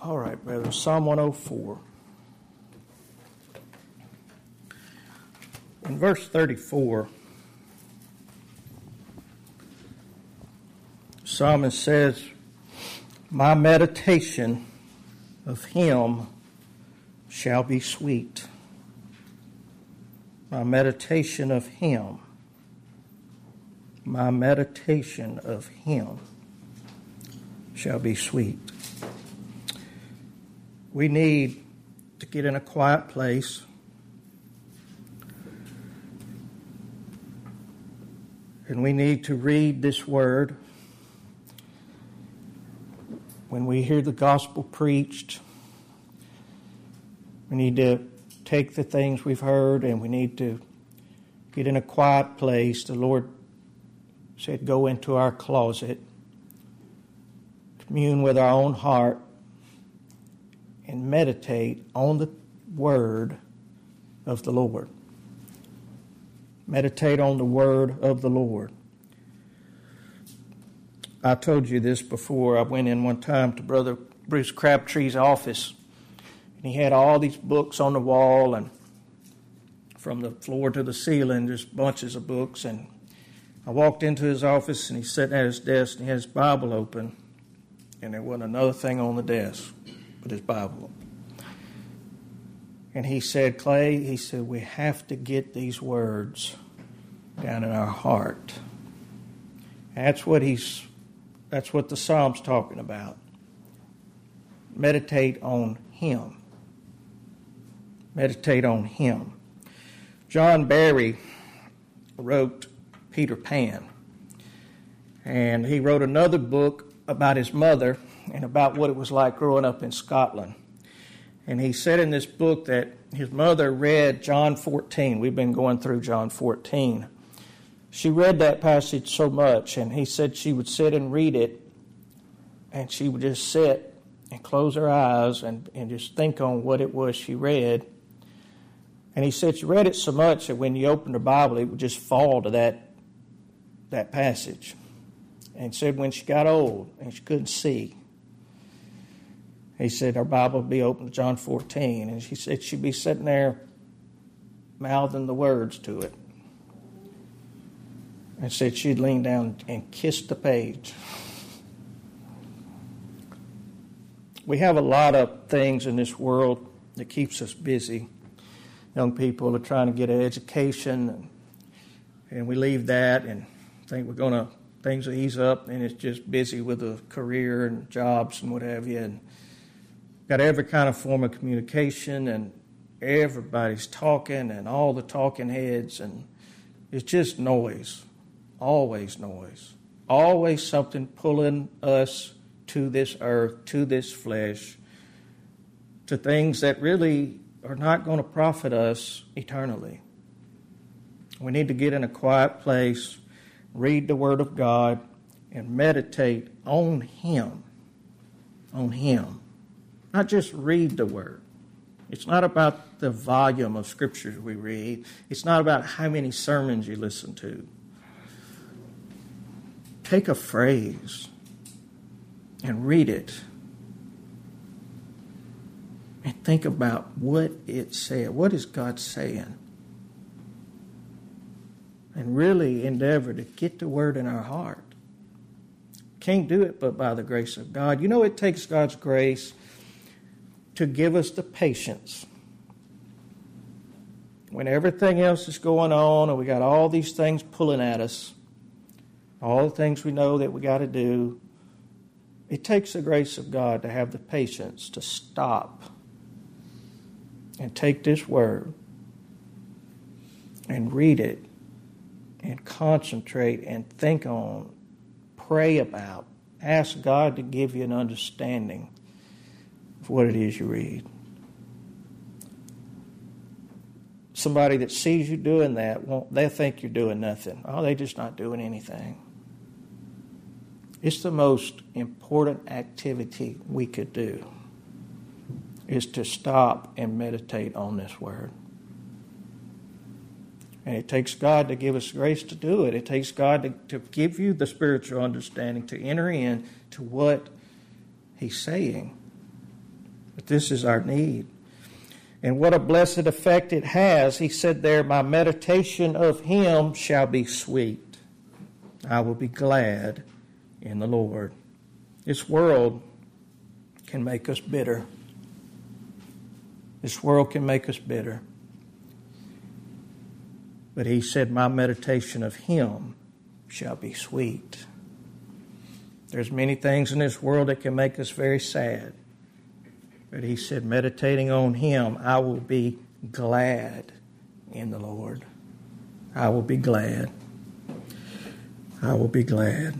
All right, brother. Psalm 104. In verse 34, the psalmist says, "My meditation of him shall be sweet." My meditation of him. My meditation of him shall be sweet. We need to get in a quiet place and we need to read this word. When we hear the gospel preached, we need to take the things we've heard and we need to get in a quiet place. The Lord said, go into our closet, commune with our own heart, and meditate on the word of the Lord. Meditate on the word of the Lord. I told you this before. I went in one time to Brother Bruce Crabtree's office, and he had all these books on the wall, and from the floor to the ceiling, just bunches of books. And I walked into his office, and he's sitting at his desk, and he had his Bible open, and there wasn't another thing on the desk but his Bible. And he said, Clay, he said, we have to get these words down in our heart. That's what the Psalm's talking about. Meditate on him. Meditate on him. John Barry wrote Peter Pan. And he wrote another book about his mother and about what it was like growing up in Scotland. And he said in this book that his mother read John 14. We've been going through John 14. She read that passage so much, and he said she would sit and read it, and she would just sit and close her eyes and just think on what it was she read. And he said she read it so much that when you opened her Bible, it would just fall to that passage. And said when she got old and she couldn't see, he said her Bible would be open to John 14. And she said she'd be sitting there mouthing the words to it. And said she'd lean down and kiss the page. We have a lot of things in this world that keeps us busy. Young people are trying to get an education, and we leave that and think things will ease up, and it's just busy with a career and jobs and what have you. And got every kind of form of communication, and everybody's talking, and all the talking heads, and it's just noise. Always noise. Always something pulling us to this earth, to this flesh, to things that really are not going to profit us eternally. We need to get in a quiet place, read the Word of God, and meditate on Him. On Him. Not just read the Word. It's not about the volume of scriptures we read. It's not about how many sermons you listen to. Take a phrase and read it. And think about what it said. What is God saying? And really endeavor to get the Word in our heart. Can't do it but by the grace of God. You know, it takes God's grace to give us the patience. When everything else is going on and we got all these things pulling at us, all the things we know that we got to do, it takes the grace of God to have the patience to stop and take this Word and read it and concentrate and think on, pray about, ask God to give you an understanding of what it is you read. Somebody that sees you doing that, they'll think you're doing nothing. Oh, they're just not doing anything. It's the most important activity we could do, is to stop and meditate on this Word. And it takes God to give us grace to do it. It takes God to give you the spiritual understanding to enter in to what He's saying. But this is our need. And what a blessed effect it has. He said there, my meditation of him shall be sweet. I will be glad in the Lord. This world can make us bitter. This world can make us bitter. But he said, my meditation of him shall be sweet. There's many things in this world that can make us very sad. But he said, meditating on him, I will be glad in the Lord. I will be glad. I will be glad.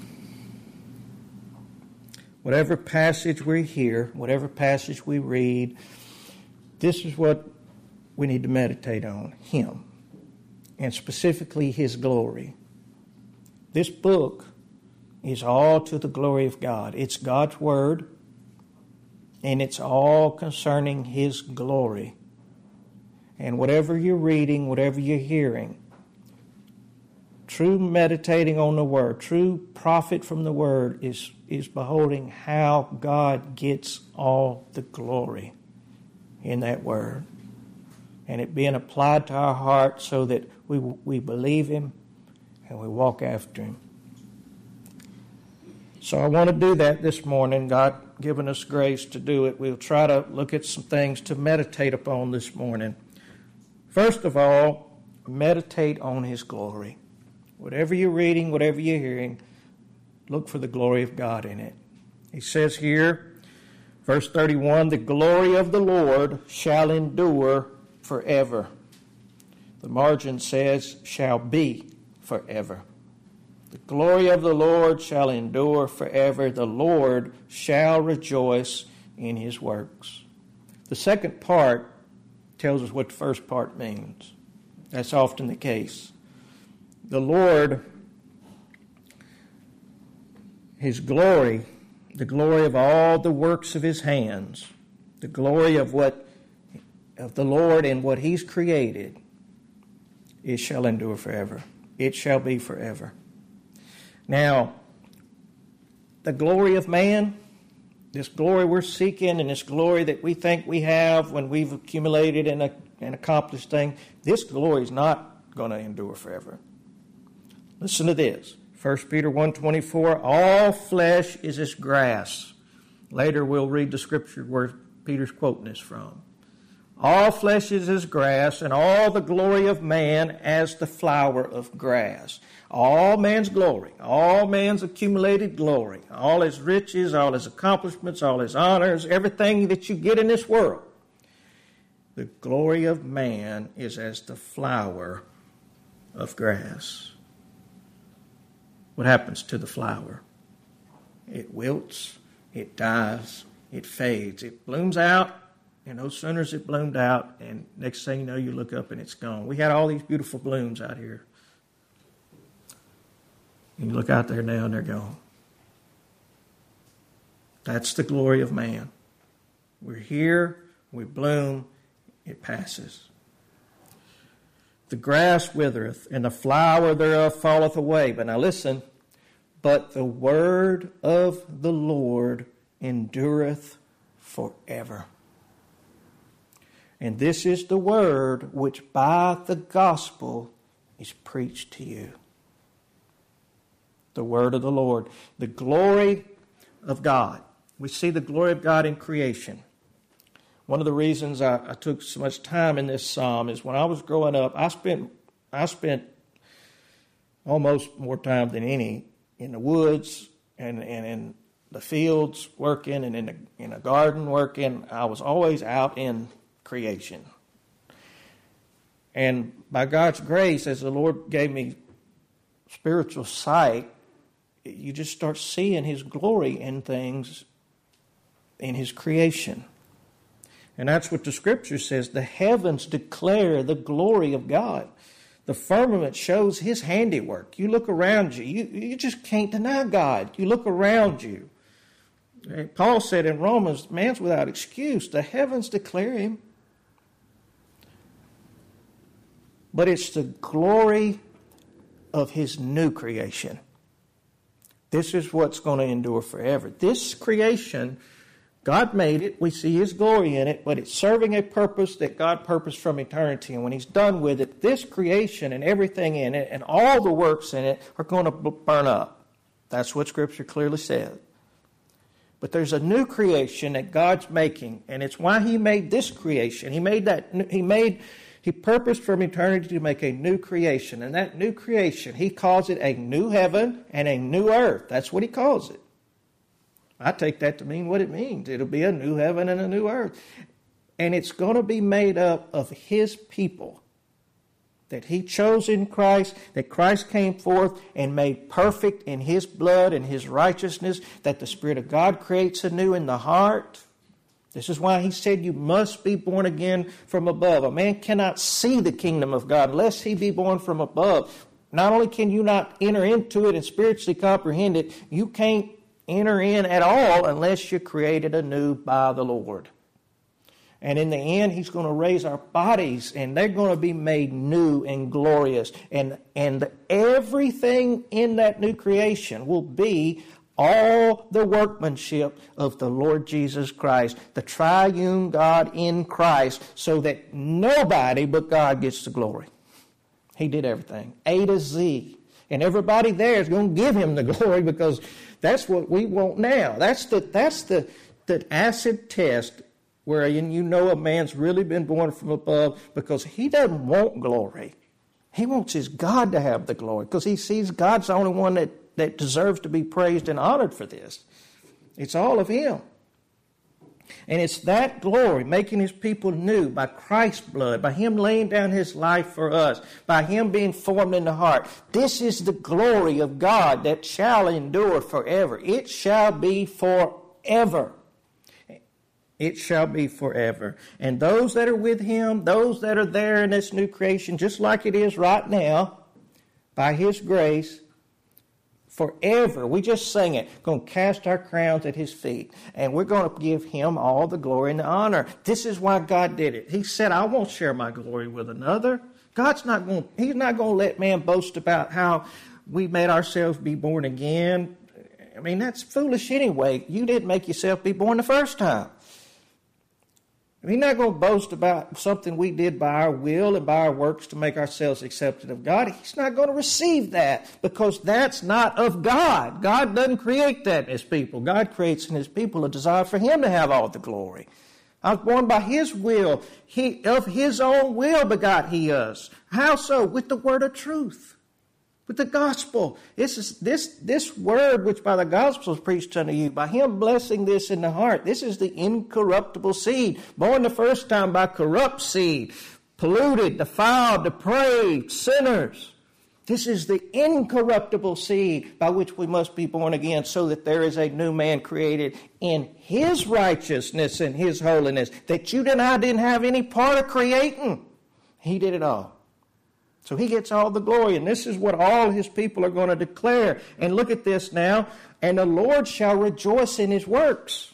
Whatever passage we hear, whatever passage we read, this is what we need to meditate on, him, and specifically his glory. This book is all to the glory of God. It's God's Word, and it's all concerning his glory. And whatever you're reading, whatever you're hearing, true meditating on the Word, true profit from the Word is beholding how God gets all the glory in that Word. And it being applied to our heart so that we believe him and we walk after him. So I want to do that this morning. God given us grace to do it. We'll try to look at some things to meditate upon this morning. First of all, meditate on his glory. Whatever you're reading, whatever you're hearing, look for the glory of God in it. He says here, verse 31, the glory of the Lord shall endure forever. The margin says, shall be forever. The glory of the Lord shall endure forever. The Lord shall rejoice in his works. The second part tells us what the first part means. That's often the case. The Lord, his glory, the glory of all the works of his hands, the glory of the Lord and what he's created, it shall endure forever. It shall be forever. Now, the glory of man, this glory we're seeking and this glory that we think we have when we've accumulated and accomplished things, this glory is not going to endure forever. Listen to this. 1 Peter 1:24, all flesh is as grass. Later we'll read the scripture where Peter's quoting this from. All flesh is as grass, and all the glory of man as the flower of grass. All man's glory, all man's accumulated glory, all his riches, all his accomplishments, all his honors, everything that you get in this world. The glory of man is as the flower of grass. What happens to the flower? It wilts, it dies, it fades, it blooms out. And no sooner as it bloomed out, and next thing you know, you look up and it's gone. We had all these beautiful blooms out here. And you look out there now and they're gone. That's the glory of man. We're here, we bloom, it passes. The grass withereth, and the flower thereof falleth away. But now listen, but the word of the Lord endureth forever. And this is the word which by the gospel is preached to you. The word of the Lord. The glory of God. We see the glory of God in creation. One of the reasons I took so much time in this psalm is when I was growing up, I spent almost more time than any in the woods and in the fields working and in a garden working. I was always out in creation. And by God's grace, as the Lord gave me spiritual sight, you just start seeing his glory in things in his creation. And that's what the scripture says. The heavens declare the glory of God. The firmament shows his handiwork. You look around you. You just can't deny God. You look around you. Paul said in Romans, man's without excuse. The heavens declare him. But it's the glory of his new creation. This is what's going to endure forever. This creation God made it. We see His glory in it, but it's serving a purpose that God purposed from eternity. And when He's done with it, this creation and everything in it and all the works in it are going to burn up. That's what Scripture clearly says. But there's a new creation that God's making, and it's why He made this creation. He purposed from eternity to make a new creation. And that new creation, He calls it a new heaven and a new earth. That's what He calls it. I take that to mean what it means. It'll be a new heaven and a new earth. And it's going to be made up of His people that He chose in Christ, that Christ came forth and made perfect in His blood and His righteousness, that the Spirit of God creates anew in the heart. This is why He said you must be born again from above. A man cannot see the kingdom of God unless he be born from above. Not only can you not enter into it and spiritually comprehend it, you can't enter in at all unless you're created anew by the Lord. And in the end, He's going to raise our bodies, and they're going to be made new and glorious. And everything in that new creation will be all the workmanship of the Lord Jesus Christ, the triune God in Christ, so that nobody but God gets the glory. He did everything, A to Z. And everybody there is going to give Him the glory, because that's what we want now. That's the acid test where you know a man's really been born from above, because he doesn't want glory. He wants his God to have the glory, because he sees God's the only one that deserves to be praised and honored for this. It's all of Him. And it's that glory, making His people new by Christ's blood, by Him laying down His life for us, by Him being formed in the heart. This is the glory of God that shall endure forever. It shall be forever. It shall be forever. And those that are with Him, those that are there in this new creation, just like it is right now, by His grace, forever. We just sang it. Going to cast our crowns at His feet. And we're going to give Him all the glory and the honor. This is why God did it. He said, I won't share my glory with another. He's not going to let man boast about how we made ourselves be born again. I mean, that's foolish anyway. You didn't make yourself be born the first time. He's not going to boast about something we did by our will and by our works to make ourselves accepted of God. He's not going to receive that, because that's not of God. God doesn't create that in His people. God creates in His people a desire for Him to have all the glory. I was born by His will. Of His own will begot He us. How so? With the word of truth. With the gospel. This word which by the gospel is preached unto you, by Him blessing this in the heart. This is the incorruptible seed, born the first time by corrupt seed, polluted, defiled, depraved, sinners. This is the incorruptible seed by which we must be born again, so that there is a new man created in His righteousness and His holiness, that you and I didn't have any part of creating. He did it all. So He gets all the glory, and this is what all His people are going to declare. And look at this now. And the Lord shall rejoice in His works.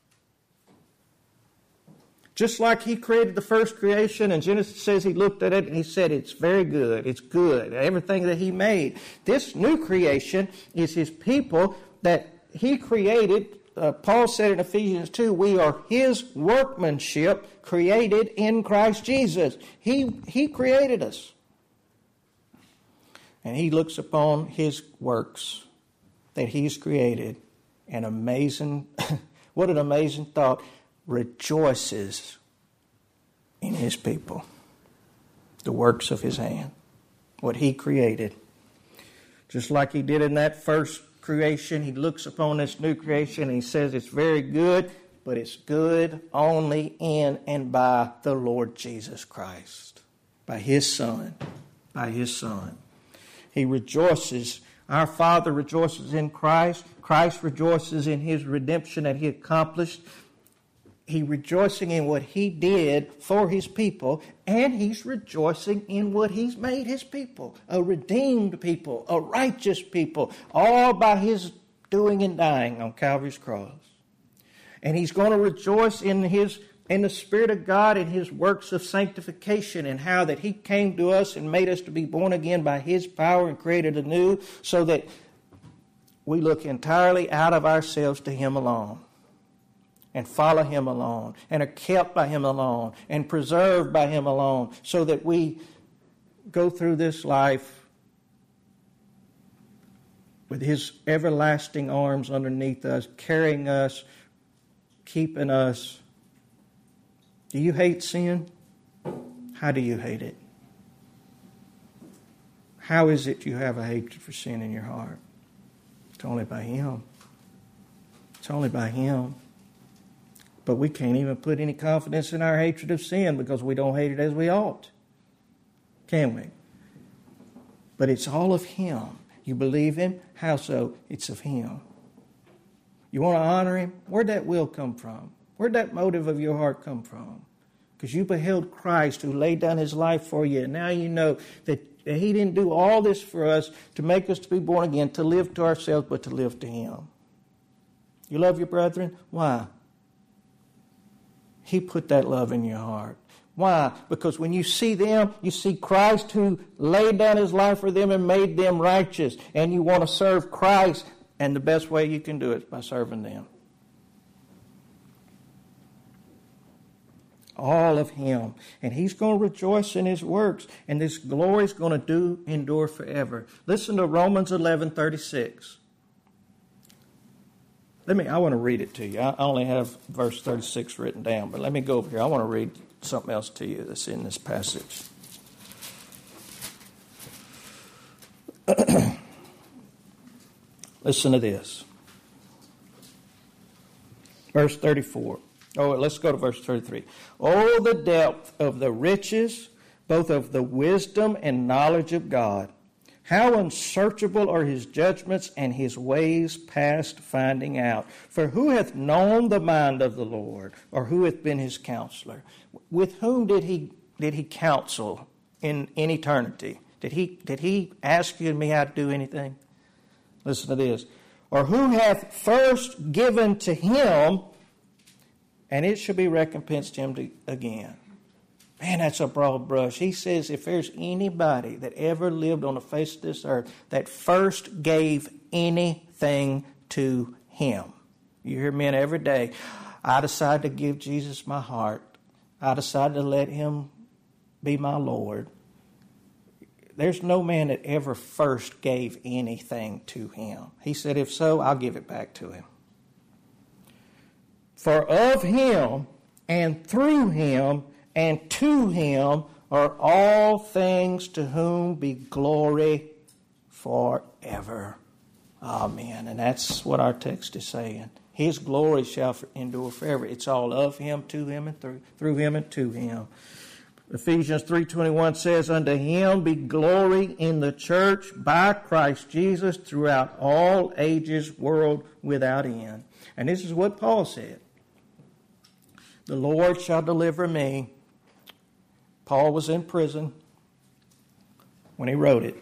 Just like He created the first creation, and Genesis says He looked at it and He said, it's very good, it's good, everything that He made. This new creation is His people that He created. Paul said in Ephesians 2, we are His workmanship, created in Christ Jesus. He created us. And He looks upon His works that He's created. And amazing, what an amazing thought, rejoices in His people. The works of His hand. What He created. Just like He did in that first creation, He looks upon this new creation and He says it's very good, but it's good only in and by the Lord Jesus Christ. By His Son. By His Son. He rejoices. Our Father rejoices in Christ. Christ rejoices in His redemption that He accomplished. He's rejoicing in what He did for His people, and He's rejoicing in what He's made His people. A redeemed people, a righteous people, all by His doing and dying on Calvary's cross. And He's going to rejoice in the Spirit of God and His works of sanctification, and how that He came to us and made us to be born again by His power and created anew, so that we look entirely out of ourselves to Him alone. and follow Him alone and are kept by Him alone and preserved by Him alone, so that we go through this life with His everlasting arms underneath us, carrying us, keeping us. Do you hate sin? How do you hate it? How is it you have a hatred for sin in your heart? It's only by Him. It's only by Him. But we can't even put any confidence in our hatred of sin because we don't hate it as we ought. Can we? But it's all of Him. You believe Him? How so? It's of Him. You want to honor Him? Where'd that will come from? Where'd that motive of your heart come from? Because you beheld Christ who laid down His life for you. And now you know that He didn't do all this for us to make us to be born again, to live to ourselves, but to live to Him. You love your brethren? Why? He put that love in your heart. Why? Because when you see them, you see Christ who laid down His life for them and made them righteous. And you want to serve Christ. And the best way you can do it is by serving them. All of Him. And He's going to rejoice in His works. And this glory is going to endure forever. Listen to Romans 11:36. I want to read it to you. I only have verse 36 written down, but let me go over here. I want to read something else to you that's in this passage. Listen to this. Verse 34. Oh, let's go to verse 33. Oh, the depth of the riches, both of the wisdom and knowledge of God. How unsearchable are His judgments and His ways past finding out. For who hath known the mind of the Lord, or who hath been His counselor? With whom did He counsel in eternity? Did He ask you and me how to do anything? Listen to this. Or who hath first given to Him, and it shall be recompensed Him again. Man, that's a broad brush. He says if there's anybody that ever lived on the face of this earth that first gave anything to Him. You hear men every day, I decided to give Jesus my heart. I decided to let Him be my Lord. There's no man that ever first gave anything to Him. He said, if so, I'll give it back to Him. For of Him and through Him and to Him are all things, to whom be glory forever. Amen. And that's what our text is saying. His glory shall endure forever. It's all of Him, to Him, and through Him, and to Him. Ephesians 3:21 says, unto Him be glory in the church by Christ Jesus throughout all ages, world without end. And this is what Paul said. The Lord shall deliver me. Paul was in prison when he wrote it.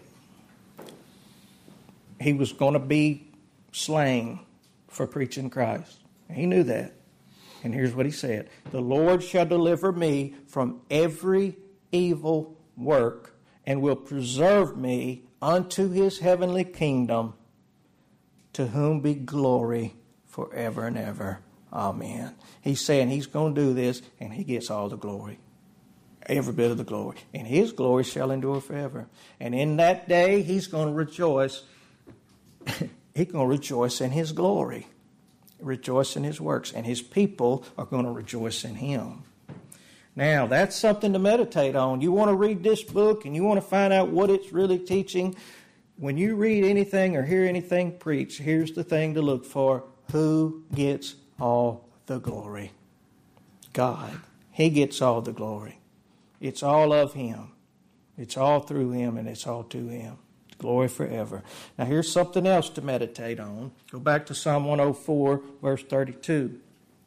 He was going to be slain for preaching Christ. He knew that. And here's what he said. The Lord shall deliver me from every evil work and will preserve me unto His heavenly kingdom, to whom be glory forever and ever. Amen. He's saying He's going to do this, and He gets all the glory. Every bit of the glory. And His glory shall endure forever. And in that day, He's going to rejoice. He's going to rejoice in His glory. Rejoice in His works. And His people are going to rejoice in Him. Now, that's something to meditate on. You want to read this book and you want to find out what it's really teaching. When you read anything or hear anything preached, here's the thing to look for. Who gets all the glory? God. He gets all the glory. It's all of Him. It's all through Him, and it's all to Him. Glory forever. Now here's something else to meditate on. Go back to Psalm 104, verse 32.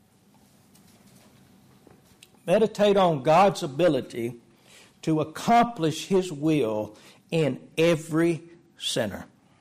Meditate on God's ability to accomplish His will in every sinner.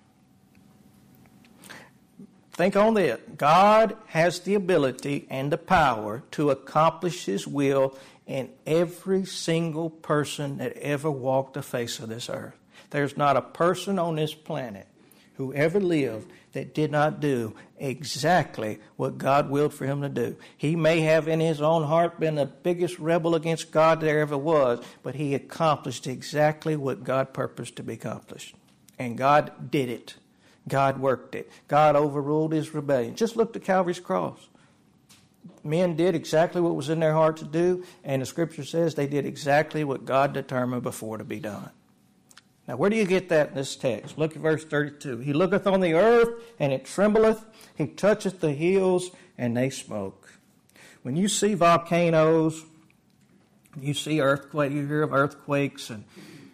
Think on that. God has the ability and the power to accomplish His will in every single person that ever walked the face of this earth. There's not a person on this planet who ever lived that did not do exactly what God willed for him to do. He may have in his own heart been the biggest rebel against God there ever was, but he accomplished exactly what God purposed to be accomplished. And God did it. God worked it. God overruled his rebellion. Just look to Calvary's cross. Men did exactly what was in their heart to do, and the Scripture says they did exactly what God determined before to be done. Now, where do you get that in this text? Look at verse 32. He looketh on the earth, and it trembleth. He toucheth the hills, and they smoke. When you see volcanoes, you see earthquakes, you hear of earthquakes, and,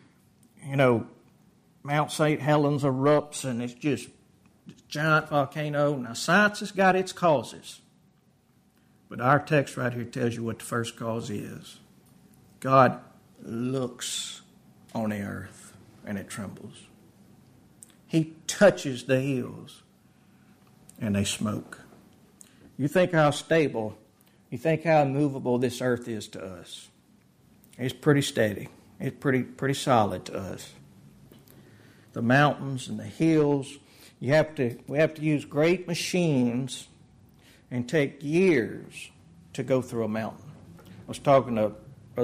Mount St. Helens erupts, and it's just a giant volcano. Now, science has got its causes. But our text right here tells you what the first cause is. God looks on the earth, and it trembles. He touches the hills, and they smoke. You think how stable, you think how immovable this earth is to us. It's pretty steady. It's pretty solid to us. The mountains and the hills, we have to use great machines and take years to go through a mountain. I was talking to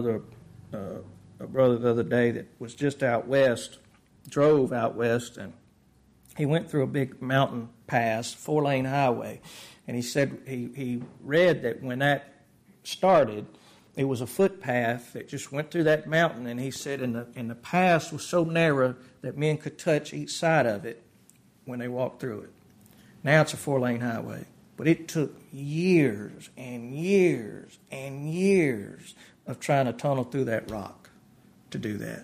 a brother the other day that was just out west, drove out west, and he went through a big mountain pass, 4-lane highway, and he said he read that when that started, it was a footpath that just went through that mountain, and he said and the pass was so narrow that men could touch each side of it when they walked through it. Now it's a 4-lane highway. But it took years and years and years of trying to tunnel through that rock to do that.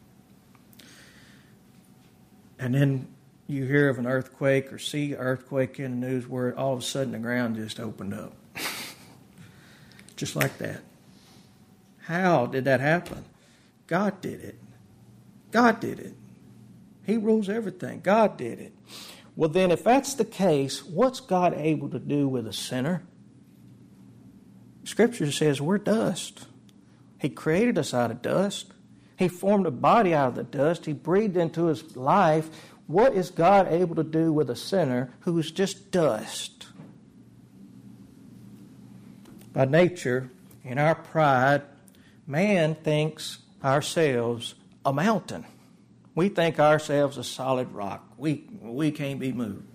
And then you hear of an earthquake or see an earthquake in the news where all of a sudden the ground just opened up. Just like that. How did that happen? God did it. God did it. He rules everything. God did it. Well, then, if that's the case, what's God able to do with a sinner? Scripture says we're dust. He created us out of dust. He formed a body out of the dust. He breathed into his life. What is God able to do with a sinner who is just dust? By nature, in our pride, man thinks ourselves a mountain. We think ourselves a solid rock. We can't be moved.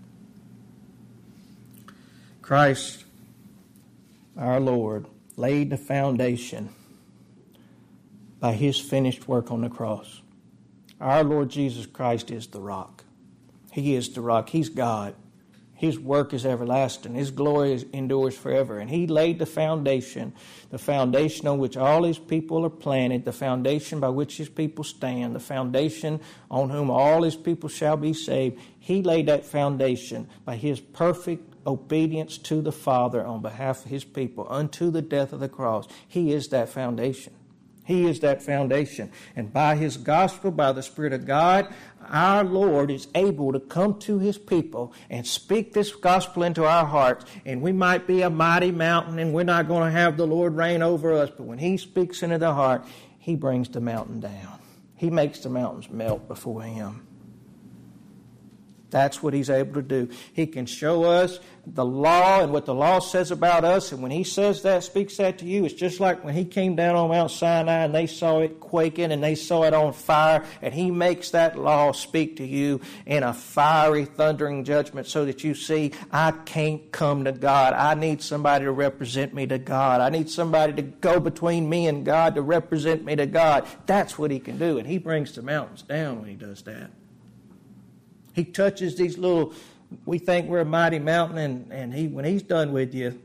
Christ, our Lord, laid the foundation by his finished work on the cross. Our Lord Jesus Christ is the rock. He is the rock. He's God. His work is everlasting. His glory endures forever. And he laid the foundation on which all his people are planted, the foundation by which his people stand, the foundation on whom all his people shall be saved. He laid that foundation by his perfect obedience to the Father on behalf of his people unto the death of the cross. He is that foundation. He is that foundation. And by his gospel, by the Spirit of God, our Lord is able to come to his people and speak this gospel into our hearts. And we might be a mighty mountain and we're not going to have the Lord reign over us. But when he speaks into the heart, he brings the mountain down. He makes the mountains melt before him. That's what he's able to do. He can show us the law and what the law says about us. And when he says that, speaks that to you, it's just like when he came down on Mount Sinai and they saw it quaking and they saw it on fire. And he makes that law speak to you in a fiery, thundering judgment so that you see, I can't come to God. I need somebody to represent me to God. I need somebody to go between me and God to represent me to God. That's what he can do. And he brings the mountains down when he does that. He touches these little, we think we're a mighty mountain, and when he's done with you,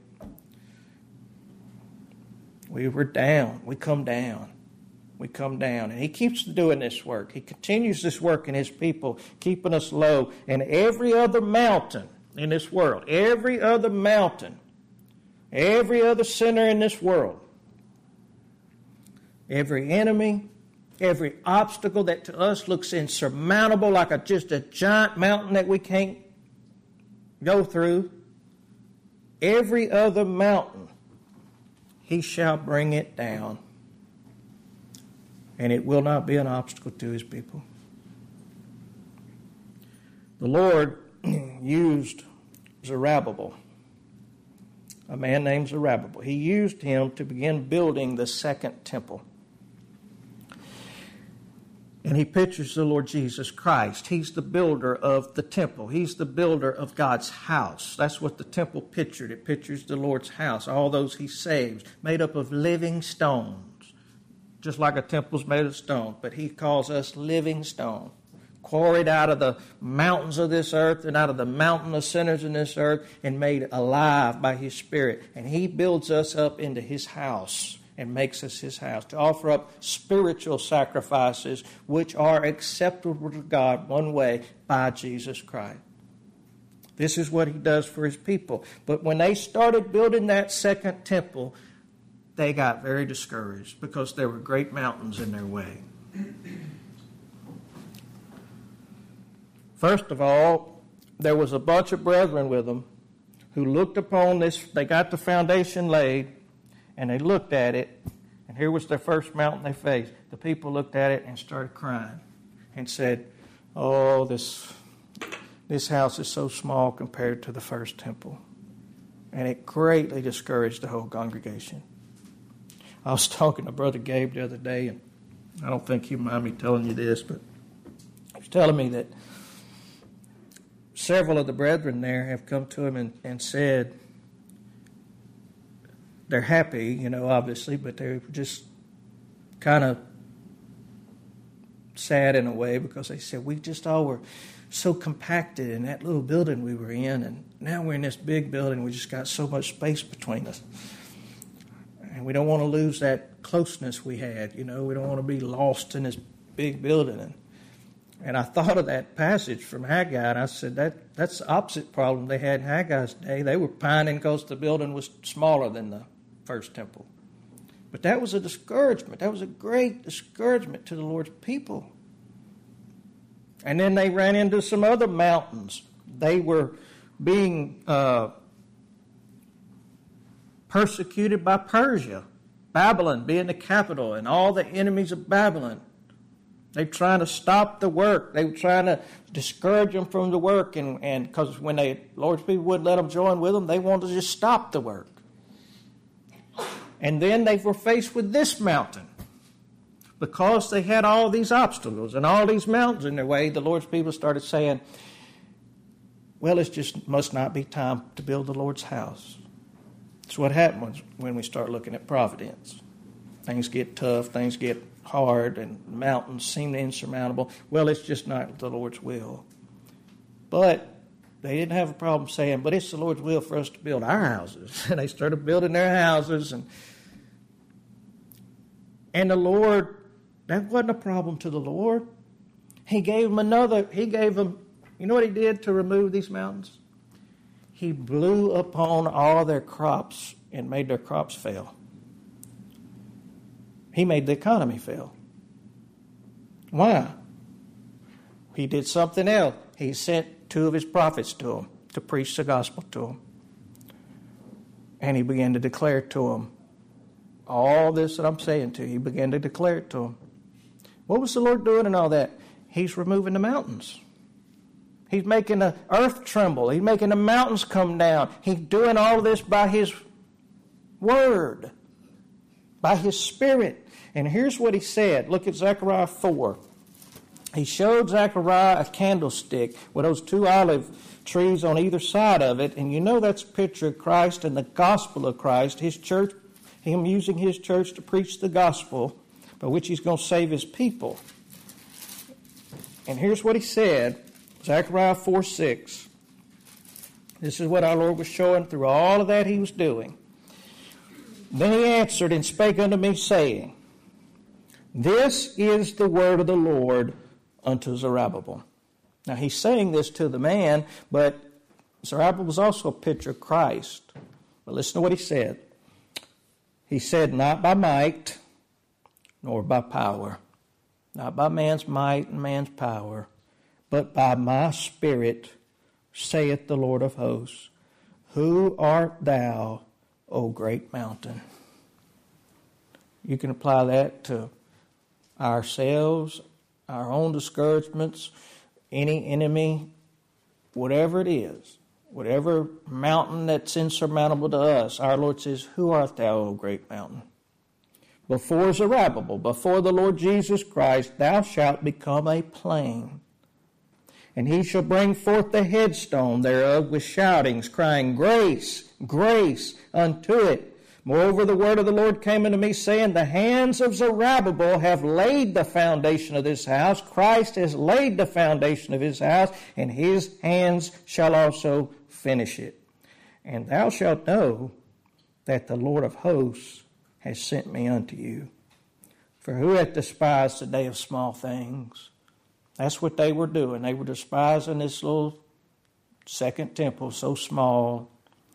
we're down. We come down. We come down. And he keeps doing this work. He continues this work in his people, keeping us low. And every other mountain in this world, every other mountain, every other sinner in this world, every enemy, every obstacle that to us looks insurmountable, like just a giant mountain that we can't go through, every other mountain, he shall bring it down. And it will not be an obstacle to his people. The Lord used Zerubbabel, a man named Zerubbabel. He used him to begin building the second temple. And he pictures the Lord Jesus Christ. He's the builder of the temple. He's the builder of God's house. That's what the temple pictured. It pictures the Lord's house, all those he saves, made up of living stones, just like a temple's made of stone. But he calls us living stone, quarried out of the mountains of this earth and out of the mountain of sinners in this earth and made alive by his Spirit. And he builds us up into his house and makes us his house, to offer up spiritual sacrifices which are acceptable to God one way, by Jesus Christ. This is what he does for his people. But when they started building that second temple, they got very discouraged because there were great mountains in their way. First of all, there was a bunch of brethren with them who looked upon this. They got the foundation laid, and they looked at it, and here was their first mountain they faced. The people looked at it and started crying and said, "Oh, this house is so small compared to the first temple." And it greatly discouraged the whole congregation. I was talking to Brother Gabe the other day, and I don't think you mind me telling you this, but he was telling me that several of the brethren there have come to him and said, they're happy, obviously, but they're just kind of sad in a way because they said, we just all were so compacted in that little building we were in, and now we're in this big building. We just got so much space between us. And we don't want to lose that closeness we had, We don't want to be lost in this big building. And I thought of that passage from Haggai, and I said, that's the opposite problem they had in Haggai's day. They were pining because the building was smaller than the first temple. But that was a discouragement. That was a great discouragement to the Lord's people. And then they ran into some other mountains. They were being persecuted by Persia, Babylon being the capital, and all the enemies of Babylon. They were trying to stop the work. They were trying to discourage them from the work. And because when the Lord's people wouldn't let them join with them, they wanted to just stop the work. And then they were faced with this mountain. Because they had all these obstacles and all these mountains in their way, the Lord's people started saying, well, it just must not be time to build the Lord's house. That's what happens when we start looking at providence. Things get tough, things get hard, and mountains seem insurmountable. Well, it's just not the Lord's will. But they didn't have a problem saying, but it's the Lord's will for us to build our houses. And they started building their houses. And the Lord, that wasn't a problem to the Lord. He gave them, you know what he did to remove these mountains? He blew upon all their crops and made their crops fail. He made the economy fail. Why? He did something else. He sent 2 of his prophets to them to preach the gospel to them. And he began to declare to them all this that I'm saying to you. He began to declare it to them. What was the Lord doing in all that? He's removing the mountains. He's making the earth tremble. He's making the mountains come down. He's doing all of this by his word, by his Spirit. And here's what he said. Look at Zechariah 4. He showed Zechariah a candlestick with those 2 olive trees on either side of it. And that's a picture of Christ and the gospel of Christ, his church, him using his church to preach the gospel by which he's going to save his people. And here's what he said, Zechariah 4:6. This is what our Lord was showing through all of that he was doing. Then he answered and spake unto me, saying, This is the word of the Lord unto Zerubbabel. Now he's saying this to the man, but Zerubbabel was also a picture of Christ. But listen to what he said. He said, Not by might, nor by power, not by man's might and man's power, but by my Spirit, saith the Lord of hosts. Who art thou, O great mountain? You can apply that to ourselves, our own discouragements, any enemy whatever it is, whatever mountain that's insurmountable to us, our Lord says, "Who art thou, O great mountain?" Before Zerubbabel, before the Lord Jesus Christ, thou shalt become a plain. And he shall bring forth the headstone thereof with shoutings, crying, "Grace, grace unto it." Moreover, the word of the Lord came unto me, saying, The hands of Zerubbabel have laid the foundation of this house. Christ has laid the foundation of his house, and his hands shall also finish it. And thou shalt know that the Lord of hosts has sent me unto you. For who hath despised the day of small things? That's what they were doing. They were despising this little second temple, so small.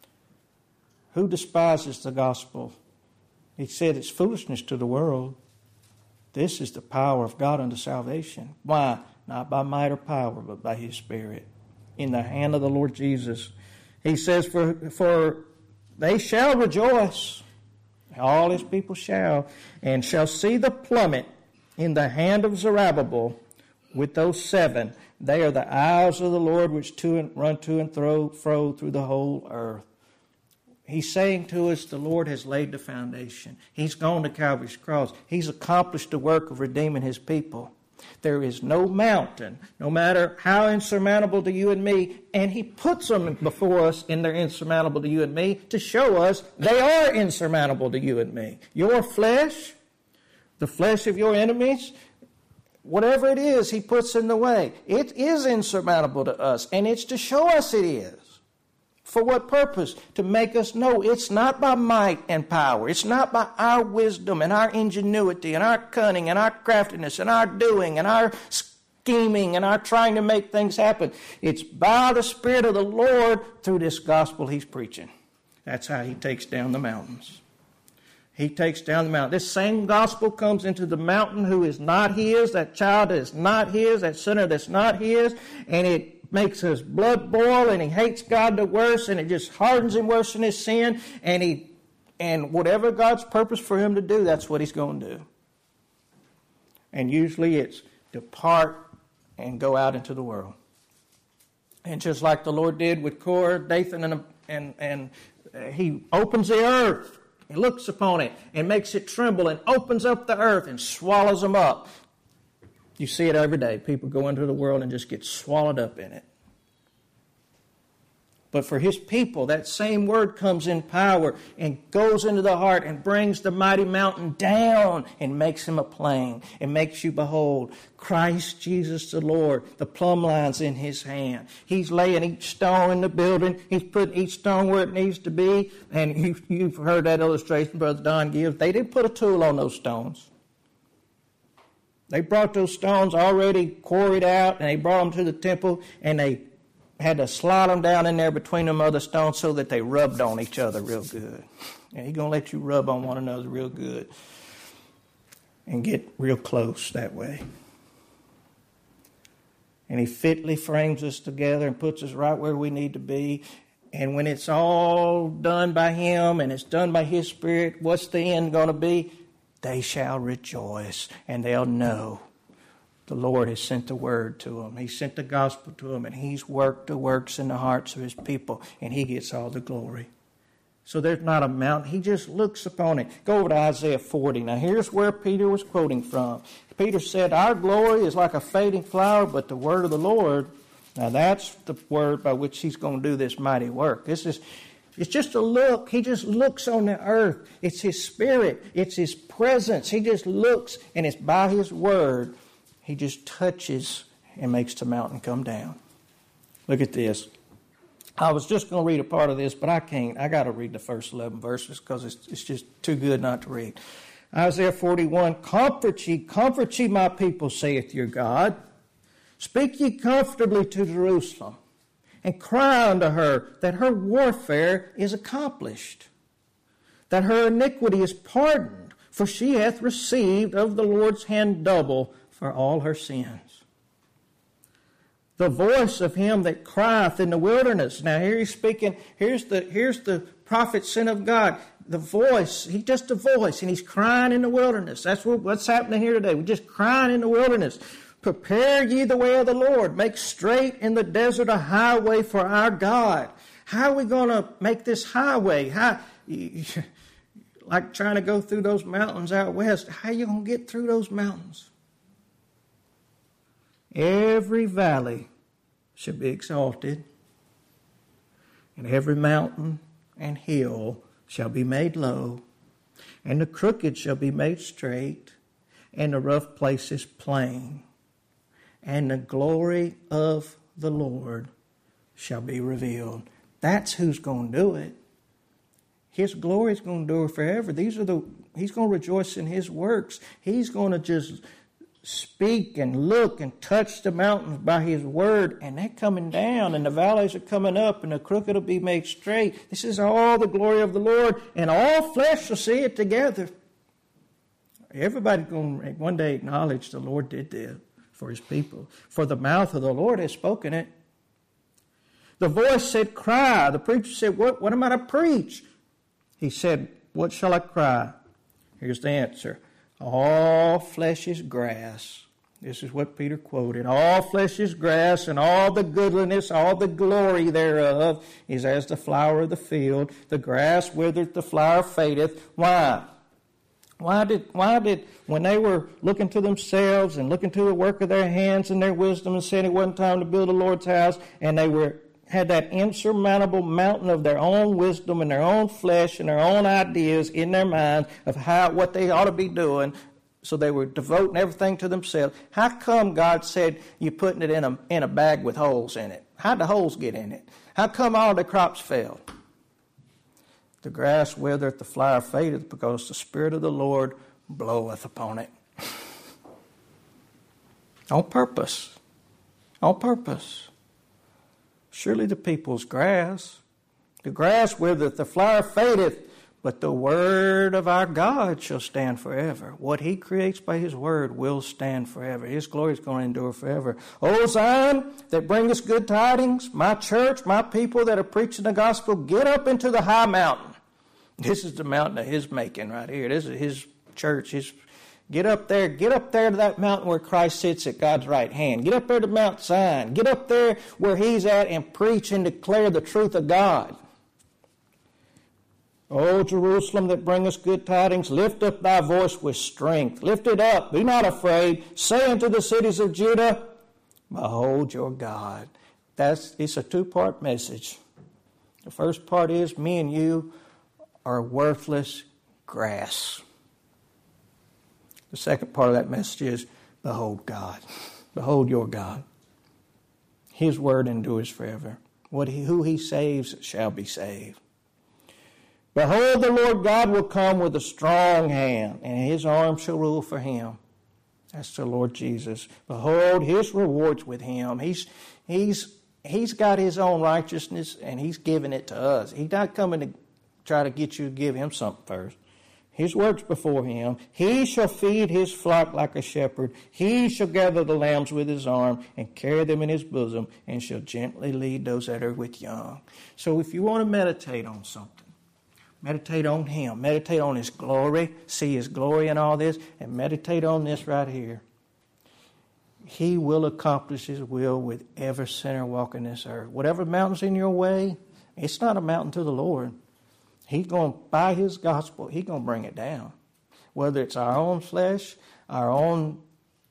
Who despises the gospel? He said it's foolishness to the world. This is the power of God unto salvation. Why? Not by might or power, but by his Spirit. In the hand of the Lord Jesus. He says, For they shall rejoice, all his people shall, and shall see the plummet in the hand of Zerubbabel with those 7. They are the eyes of the Lord which run to and fro through the whole earth. He's saying to us, the Lord has laid the foundation. He's gone to Calvary's cross. He's accomplished the work of redeeming his people. There is no mountain, no matter how insurmountable to you and me, and he puts them before us and they're insurmountable to you and me to show us they are insurmountable to you and me. Your flesh, the flesh of your enemies, whatever it is he puts in the way, it is insurmountable to us, and it's to show us it is. For what purpose? To make us know it's not by might and power. It's not by our wisdom and our ingenuity and our cunning and our craftiness and our doing and our scheming and our trying to make things happen. It's by the Spirit of the Lord through this gospel he's preaching. That's how he takes down the mountains. He takes down the mountain. This same gospel comes into the mountain who is not his, that child that is not his, that sinner that's not his, and it makes his blood boil, and he hates God the worse, and it just hardens him worse in his sin, and whatever God's purpose for him to do, that's what he's going to do. And usually it's depart and go out into the world. And just like the Lord did with Korah, Dathan, and he opens the earth, he looks upon it, and makes it tremble, and opens up the earth, and swallows them up. You see it every day. People go into the world and just get swallowed up in it. But for his people, that same word comes in power and goes into the heart and brings the mighty mountain down and makes him a plain and makes you behold Christ Jesus the Lord. The plumb line's in his hand. He's laying each stone in the building. He's putting each stone where it needs to be. And you've heard that illustration Brother Don gives. They didn't put a tool on those stones. They brought those stones already quarried out, and they brought them to the temple, and they had to slide them down in there between them other stones so that they rubbed on each other real good. And he's going to let you rub on one another real good and get real close that way. And he fitly frames us together and puts us right where we need to be. And when it's all done by him and it's done by his Spirit, what's the end going to be? They shall rejoice, and they'll know the Lord has sent the word to them. He sent the gospel to them, and he's worked the works in the hearts of his people, and he gets all the glory. So there's not a mountain. He just looks upon it. Go over to Isaiah 40. Now here's where Peter was quoting from. Peter said, our glory is like a fading flower, but the word of the Lord, now that's the word by which he's going to do this mighty work. It's just a look. He just looks on the earth. It's his Spirit. It's his presence. He just looks, and it's by his word. He just touches and makes the mountain come down. Look at this. I was just going to read a part of this, but I can't. I got to read the first 11 verses because it's just too good not to read. Isaiah 41, comfort ye, my people, saith your God. Speak ye comfortably to Jerusalem. And cry unto her that her warfare is accomplished, that her iniquity is pardoned, for she hath received of the Lord's hand double for all her sins. The voice of him that crieth in the wilderness. Now here he's speaking, here's the prophet sent of God. The voice, he's just a voice, and he's crying in the wilderness. That's what's happening here today. We're just crying in the wilderness. Prepare ye the way of the Lord. Make straight in the desert a highway for our God. How are we going to make this highway? Like trying to go through those mountains out west. How are you going to get through those mountains? Every valley should be exalted, and every mountain and hill shall be made low, and the crooked shall be made straight, and the rough places plain. And the glory of the Lord shall be revealed. That's who's going to do it. His glory is going to endure forever. He's going to rejoice in His works. He's going to just speak and look and touch the mountains by His word, and they're coming down, and the valleys are coming up, and the crooked will be made straight. This is all the glory of the Lord, and all flesh shall see it together. Everybody's going to one day acknowledge the Lord did this for His people. For the mouth of the Lord has spoken it. The voice said, cry. The preacher said, what am I to preach? He said, what shall I cry? Here's the answer. All flesh is grass. This is what Peter quoted. All flesh is grass, and all the goodliness, all the glory thereof is as the flower of the field. The grass withereth, the flower fadeth. Why? Why did, when they were looking to themselves and looking to the work of their hands and their wisdom and saying it wasn't time to build the Lord's house, and they had that insurmountable mountain of their own wisdom and their own flesh and their own ideas in their minds of what they ought to be doing, so they were devoting everything to themselves. How come God said you're putting it in a bag with holes in it? How'd the holes get in it? How come all the crops failed? The grass withereth, the flower fadeth, because the Spirit of the Lord bloweth upon it. On purpose. On purpose. Surely the people's grass. The grass withereth, the flower fadeth, but the word of our God shall stand forever. What He creates by His word will stand forever. His glory is going to endure forever. O Zion, that bringest good tidings, my church, my people that are preaching the gospel, get up into the high mountain. This is the mountain of His making right here. This is His church. Get up there to that mountain where Christ sits at God's right hand. Get up there to Mount Zion. Get up there where He's at and preach and declare the truth of God. O Jerusalem that bringest good tidings, lift up thy voice with strength. Lift it up. Be not afraid. Say unto the cities of Judah, behold your God. It's a two-part message. The first part is me and you are worthless grass. The second part of that message is, behold God. Behold your God. His word endures forever. Who He saves shall be saved. Behold, the Lord God will come with a strong hand, and His arm shall rule for Him. That's the Lord Jesus. Behold, His rewards with Him. He's got His own righteousness, and He's giving it to us. He's not coming to try to get you to give Him something first. His work's before Him. He shall feed His flock like a shepherd. He shall gather the lambs with His arm and carry them in His bosom, and shall gently lead those that are with young. So if you want to meditate on something, meditate on Him. Meditate on His glory. See His glory in all this, and meditate on this right here. He will accomplish His will with every sinner walking this earth. Whatever mountain's in your way, it's not a mountain to the Lord. He's going to, by His gospel, He's going to bring it down. Whether it's our own flesh, our own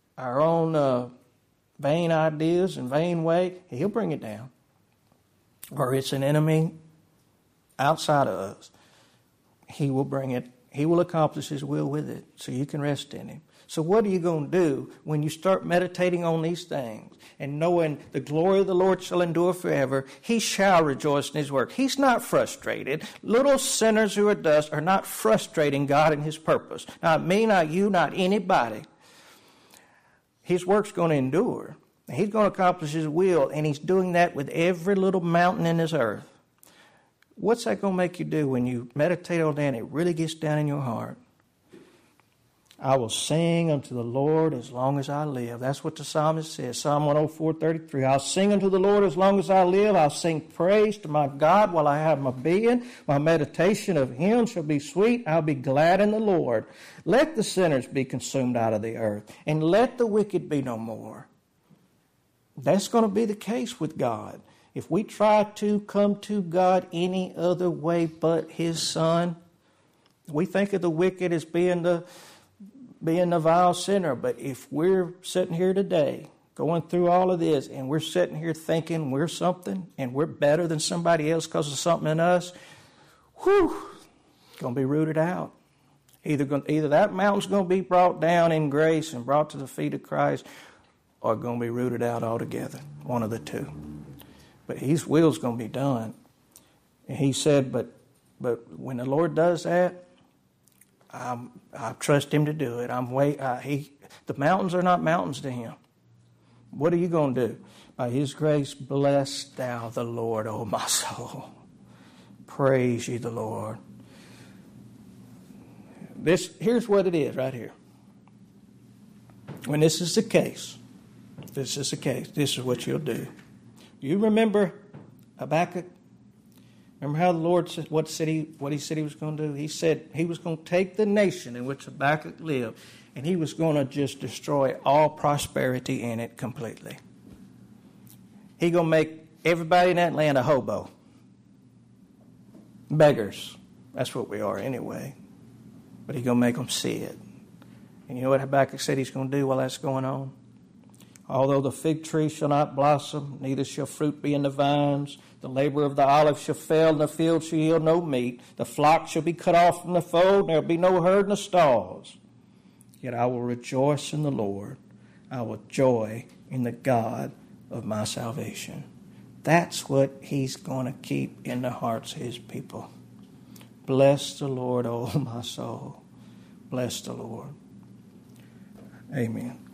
vain ideas and vain way, He'll bring it down. Or it's an enemy outside of us, He will bring it. He will accomplish His will with it, so you can rest in Him. So what are you going to do when you start meditating on these things and knowing the glory of the Lord shall endure forever? He shall rejoice in His work. He's not frustrated. Little sinners who are dust are not frustrating God and His purpose. Not me, not you, not anybody. His work's going to endure. He's going to accomplish His will, and He's doing that with every little mountain in this earth. What's that going to make you do when you meditate on that and it really gets down in your heart? I will sing unto the Lord as long as I live. That's what the psalmist says. Psalm 104:33. I'll sing unto the Lord as long as I live. I'll sing praise to my God while I have my being. My meditation of him shall be sweet. I'll be glad in the Lord. Let the sinners be consumed out of the earth, and let the wicked be no more. That's going to be the case with God. If we try to come to God any other way but his Son, we think of the wicked as being the vile sinner. But if we're sitting here today, going through all of this, and we're sitting here thinking we're something, and we're better than somebody else because of something in us, going to be rooted out. Either that mountain's going to be brought down in grace and brought to the feet of Christ, or going to be rooted out altogether. One of the two. But his will's going to be done. And he said, but when the Lord does that, I trust him to do it. The mountains are not mountains to him. What are you going to do? By his grace, bless thou the Lord, O my soul. Praise ye the Lord. Here's what it is right here. When this is the case, this is what you'll do. You remember Habakkuk? Remember how the Lord said what he said he was going to do? He said he was going to take the nation in which Habakkuk lived, and he was going to just destroy all prosperity in it completely. He's going to make everybody in that land a hobo. Beggars. That's what we are anyway. But he's going to make them see it. And you know what Habakkuk said he's going to do while that's going on? Although the fig tree shall not blossom, neither shall fruit be in the vines, the labor of the olive shall fail, and the field shall yield no meat. The flock shall be cut off from the fold, and there will be no herd in the stalls. Yet I will rejoice in the Lord. I will joy in the God of my salvation. That's what he's going to keep in the hearts of his people. Bless the Lord, O my soul. Bless the Lord. Amen.